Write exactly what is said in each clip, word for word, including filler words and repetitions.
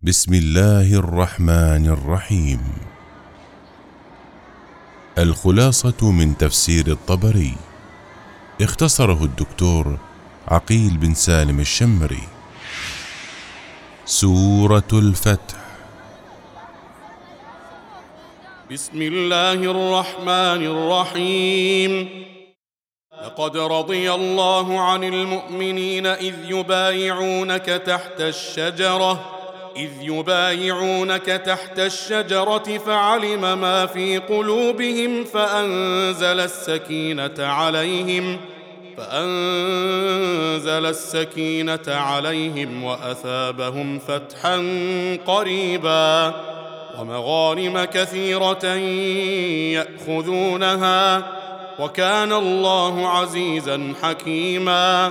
بسم الله الرحمن الرحيم. الخلاصة من تفسير الطبري، اختصره الدكتور عقيل بن سالم الشمري. سورة الفتح. بسم الله الرحمن الرحيم. لقد رضي الله عن المؤمنين إذ يبايعونك تحت الشجرة إذ يبايعونك تحت الشجرة فعلم ما في قلوبهم فأنزل السكينة عليهم فأنزل السكينة عليهم وأثابهم فتحا قريبا ومغانم كثيرة يأخذونها وكان الله عزيزا حكيما.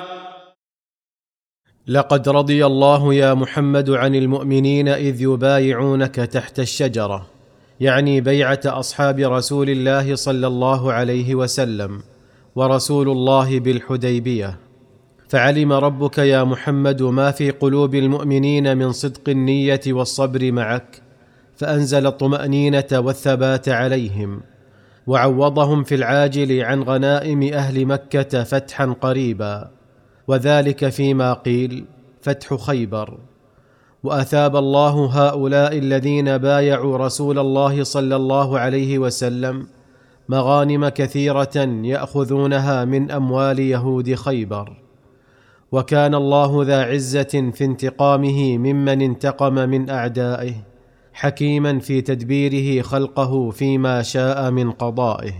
لقد رضي الله يا محمد عن المؤمنين إذ يبايعونك تحت الشجرة، يعني بيعة أصحاب رسول الله صلى الله عليه وسلم ورسول الله بالحديبية. فعلم ربك يا محمد ما في قلوب المؤمنين من صدق النية والصبر معك، فأنزل الطمأنينة والثبات عليهم، وعوضهم في العاجل عن غنائم أهل مكة فتحا قريبا، وذلك فيما قيل فتح خيبر. وأثاب الله هؤلاء الذين بايعوا رسول الله صلى الله عليه وسلم مغانم كثيرة يأخذونها من أموال يهود خيبر، وكان الله ذا عزة في انتقامه ممن انتقم من أعدائه، حكيما في تدبيره خلقه فيما شاء من قضائه.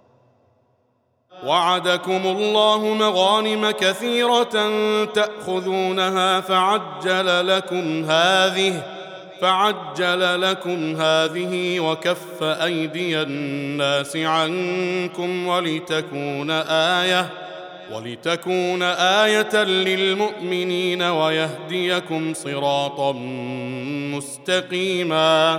وعدكم الله مغانم كثيرة تأخذونها فعجل لكم هذه فعجل لكم هذه وكف أيدي الناس عنكم ولتكون آية ولتكون آية للمؤمنين ويهديكم صراطا مستقيما.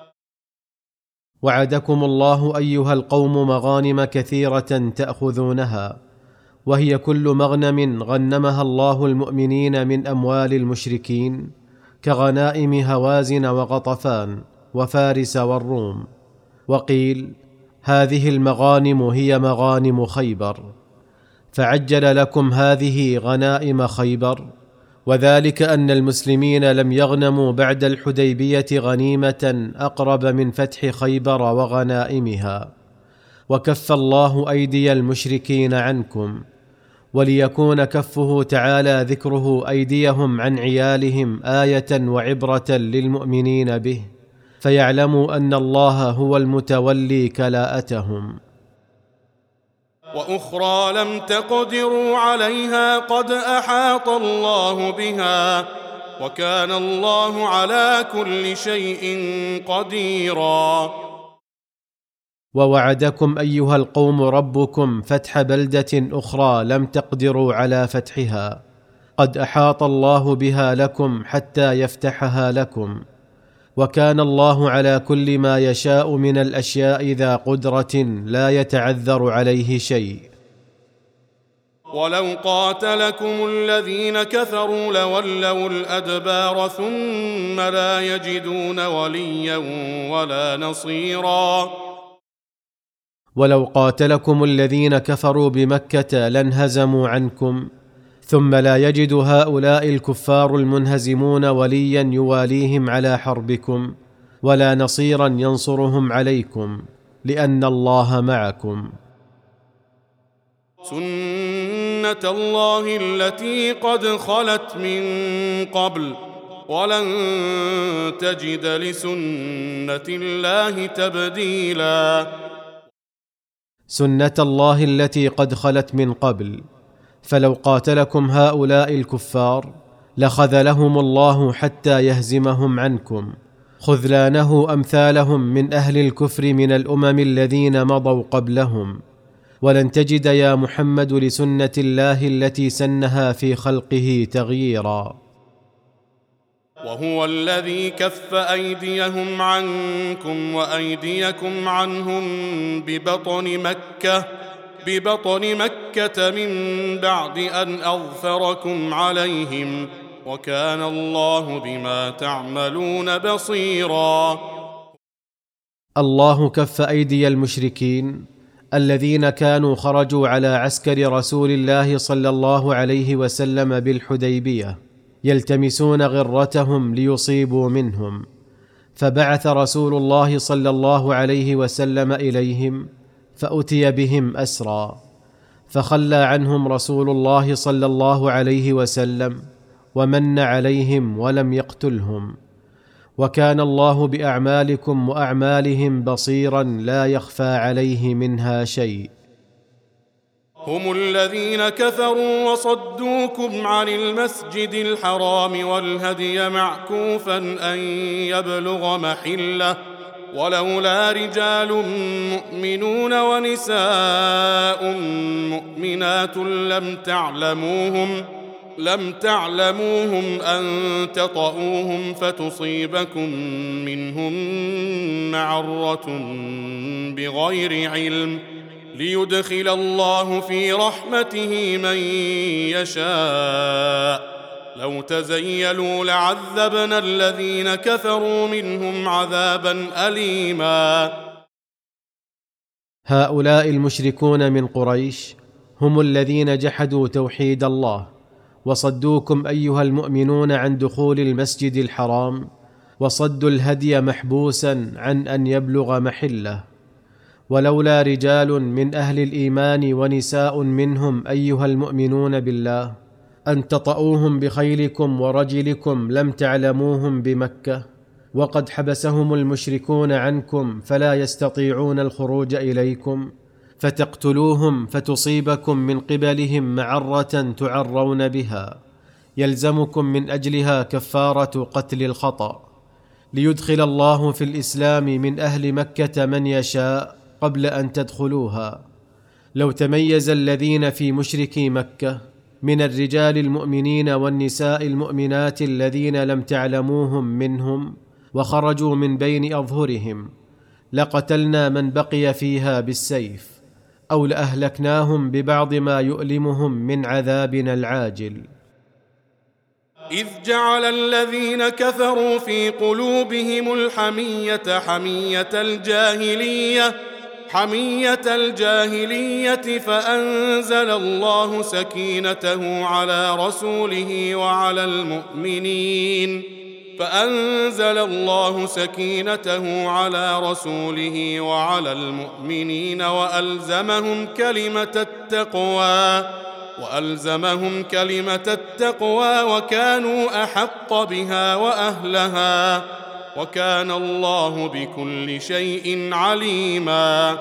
وعدكم الله أيها القوم مغانم كثيرة تأخذونها، وهي كل مغنم غنمها الله المؤمنين من أموال المشركين، كغنائم هوازن وغطفان وفارس والروم. وقيل هذه المغانم هي مغانم خيبر، فعجل لكم هذه غنائم خيبر، وذلك أن المسلمين لم يغنموا بعد الحديبية غنيمة أقرب من فتح خيبر وغنائمها، وكف الله أيدي المشركين عنكم، وليكون كفه تعالى ذكره أيديهم عن عيالهم آية وعبرة للمؤمنين به، فيعلموا أن الله هو المتولي كلاءتهم. وأخرى لم تقدروا عليها قد أحاط الله بها وكان الله على كل شيء قديرا. ووعدكم أيها القوم ربكم فتح بلدة أخرى لم تقدروا على فتحها، قد أحاط الله بها لكم حتى يفتحها لكم، وكان الله على كل ما يشاء من الأشياء ذا قدرة لا يتعذر عليه شيء. ولو قاتلكم الذين كفروا لولوا الأدبار ثم لا يجدون وليا ولا نصيرا. ولو قاتلكم الذين كفروا بمكة لانهزموا عنكم، ثم لا يجد هؤلاء الكفار المنهزمون وليا يواليهم على حربكم، ولا نصيرا ينصرهم عليكم، لأن الله معكم. سنة الله التي قد خلت من قبل ولن تجد لسنة الله تبديلا. سنة الله التي قد خلت من قبل، فلو قاتلكم هؤلاء الكفار لخذلهم الله حتى يهزمهم عنكم، خذلانه أمثالهم من أهل الكفر من الأمم الذين مضوا قبلهم. ولن تجد يا محمد لسنة الله التي سنها في خلقه تغييرا. وهو الذي كف أيديهم عنكم وأيديكم عنهم ببطن مكة ببطن مكة من بعد أن أظفركم عليهم وكان الله بما تعملون بصيرا. الله كف أيدي المشركين الذين كانوا خرجوا على عسكر رسول الله صلى الله عليه وسلم بالحديبية يلتمسون غرتهم ليصيبوا منهم، فبعث رسول الله صلى الله عليه وسلم إليهم فأتي بهم أسرى، فخلى عنهم رسول الله صلى الله عليه وسلم ومن عليهم ولم يقتلهم، وكان الله بأعمالكم وأعمالهم بصيرا لا يخفى عليه منها شيء. هم الذين كفروا وصدوكم عن المسجد الحرام والهدي معكوفا أن يبلغ محله، ولولا رجال مؤمنون ونساء مؤمنات لم تعلموهم لم تعلموهم أن تطؤوهم فتصيبكم منهم معرة بغير علم، ليدخل الله في رحمته من يشاء. لو تزيلوا لعذبنا الذين كفروا منهم عذابا أليما. هؤلاء المشركون من قريش هم الذين جحدوا توحيد الله وصدوكم أيها المؤمنون عن دخول المسجد الحرام، وصدوا الهدي محبوسا عن أن يبلغ محله. ولولا رجال من أهل الإيمان ونساء منهم أيها المؤمنون بالله أن تطؤوهم بخيلكم ورجلكم لم تعلموهم بمكة، وقد حبسهم المشركون عنكم فلا يستطيعون الخروج إليكم، فتقتلوهم فتصيبكم من قبلهم معرة تعرون بها، يلزمكم من أجلها كفارة قتل الخطأ، ليدخل الله في الإسلام من أهل مكة من يشاء قبل أن تدخلوها. لو تميز الذين في مشركي مكة من الرجال المؤمنين والنساء المؤمنات الذين لم تعلموهم منهم وخرجوا من بين أظهرهم، لقتلنا من بقي فيها بالسيف، أو لأهلكناهم ببعض ما يؤلمهم من عذابنا العاجل. إذ جعل الذين كفروا في قلوبهم الحمية حمية الجاهلية حمية الجاهلية فأنزل الله سكينته على رسوله وعلى المؤمنين فأنزل الله سكينته على رسوله وعلى المؤمنين وألزمهم كلمة التقوى وألزمهم كلمة التقوى وكانوا أحق بها وأهلها، وكان الله بكل شيء عليما.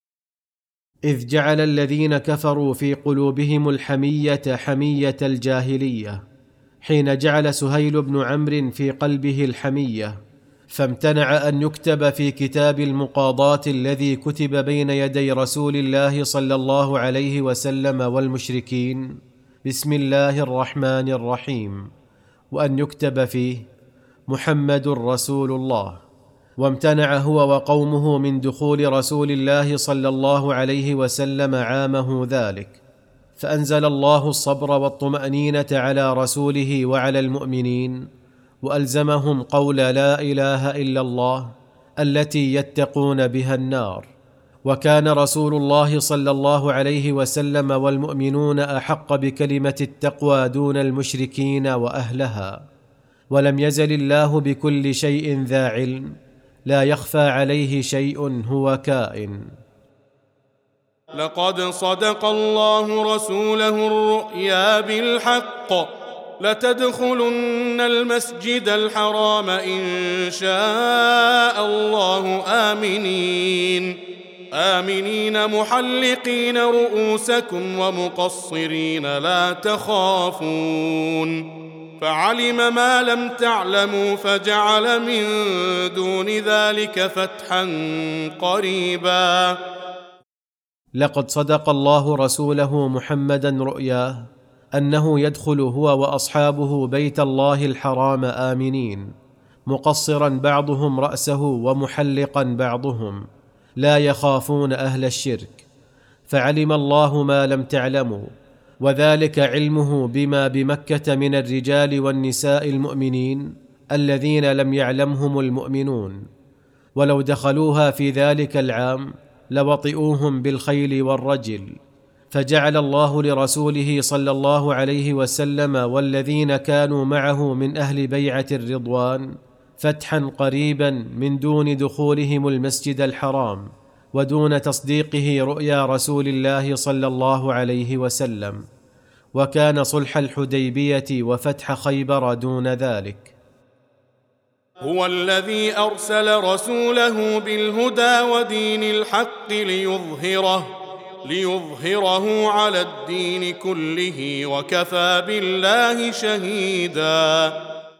إذ جعل الذين كفروا في قلوبهم الحمية حمية الجاهلية، حين جعل سهيل بن عمرو في قلبه الحمية، فامتنع أن يكتب في كتاب المقاضاة الذي كتب بين يدي رسول الله صلى الله عليه وسلم والمشركين بسم الله الرحمن الرحيم، وأن يكتب فيه محمد رسول الله، وامتنع هو وقومه من دخول رسول الله صلى الله عليه وسلم عامه ذلك، فأنزل الله الصبر والطمأنينة على رسوله وعلى المؤمنين، وألزمهم قول لا إله إلا الله التي يتقون بها النار. وكان رسول الله صلى الله عليه وسلم والمؤمنون أحق بكلمة التقوى دون المشركين وأهلها، ولم يزل الله بكل شيء ذا علم، لا يخفى عليه شيء هو كائن. لقد صدق الله رسوله الرؤيا بالحق لتدخلن المسجد الحرام إن شاء الله آمنين آمنين محلقين رؤوسكم ومقصرين لا تخافون، فعلم ما لم تعلموا فجعل من دون ذلك فتحا قريبا. لقد صدق الله رسوله محمدا رؤياه أنه يدخل هو وأصحابه بيت الله الحرام آمنين، مقصرا بعضهم رأسه ومحلقا بعضهم، لا يخافون أهل الشرك، فعلم الله ما لم تعلموا وذلك علمه بما بمكة من الرجال والنساء المؤمنين الذين لم يعلمهم المؤمنون، ولو دخلوها في ذلك العام لوطئوهم بالخيل والرجل. فجعل الله لرسوله صلى الله عليه وسلم والذين كانوا معه من أهل بيعة الرضوان فتحا قريبا من دون دخولهم المسجد الحرام ودون تصديقه رؤيا رسول الله صلى الله عليه وسلم، وكان صلح الحديبية وفتح خيبر دون ذلك. هو الذي أرسل رسوله بالهدى ودين الحق ليظهره ليظهره على الدين كله وكفى بالله شهيدا.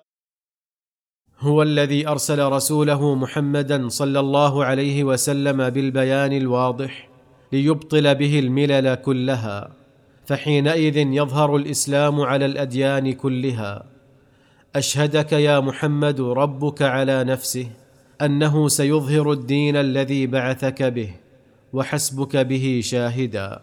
هو الذي أرسل رسوله محمدا صلى الله عليه وسلم بالبيان الواضح ليبطل به الملل كلها، فحينئذ يظهر الإسلام على الأديان كلها. أشهدك يا محمد ربك على نفسه أنه سيظهر الدين الذي بعثك به، وحسبك به شاهدا.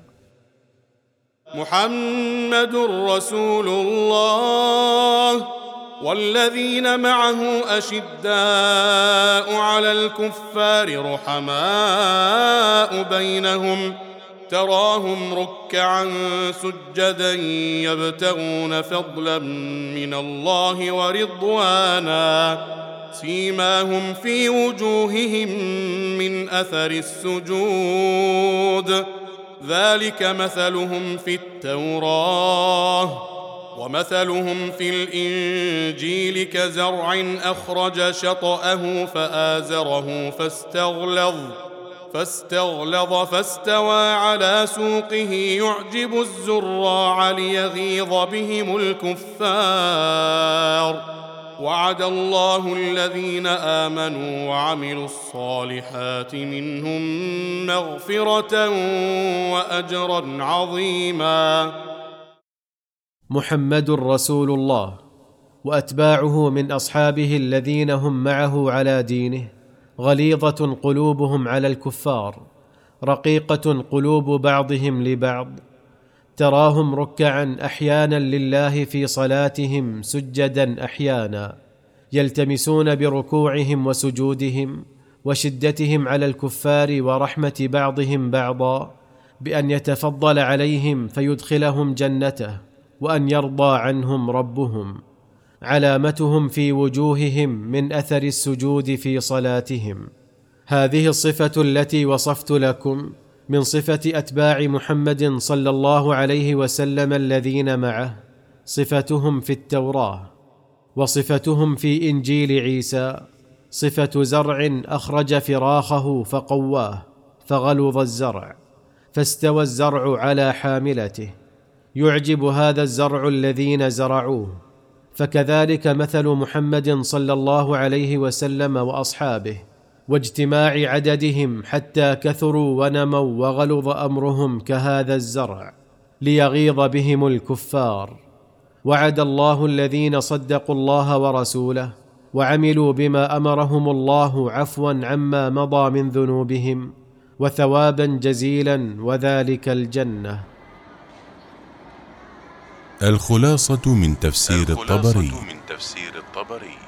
محمد رسول الله والذين معه أشداء على الكفار رحماء بينهم تراهم ركعا سجدا يبتغون فضلا من الله ورضوانا سيماهم في وجوههم من أثر السجود ذلك مثلهم في التوراة ومثلهم في الإنجيل كزرع أخرج شطأه فآزره فاستغلظ فاستغلظ فاستوى على سوقه يعجب الزراع ليغيظ بهم الكفار. وعد الله الذين آمنوا وعملوا الصالحات منهم مغفرة وأجرا عظيما. محمد رسول الله وأتباعه من أصحابه الذين هم معه على دينه غليظة قلوبهم على الكفار، رقيقة قلوب بعضهم لبعض، تراهم ركعا أحيانا لله في صلاتهم سجدا أحيانا، يلتمسون بركوعهم وسجودهم وشدتهم على الكفار ورحمة بعضهم بعضا بأن يتفضل عليهم فيدخلهم جنته وأن يرضى عنهم ربهم. علامتهم في وجوههم من أثر السجود في صلاتهم. هذه الصفة التي وصفت لكم من صفة أتباع محمد صلى الله عليه وسلم الذين معه صفتهم في التوراة، وصفتهم في إنجيل عيسى صفة زرع أخرج فراخه فقواه فغلظ الزرع فاستوى الزرع على حاملته، يعجب هذا الزرع الذين زرعوه. فكذلك مثل محمد صلى الله عليه وسلم وأصحابه واجتماع عددهم حتى كثروا ونموا وغلظ أمرهم كهذا الزرع ليغيظ بهم الكفار. وعد الله الذين صدقوا الله ورسوله وعملوا بما أمرهم الله عفوا عما مضى من ذنوبهم وثوابا جزيلا وذلك الجنة. الخلاصة من تفسير الخلاصة الطبري. من تفسير الطبري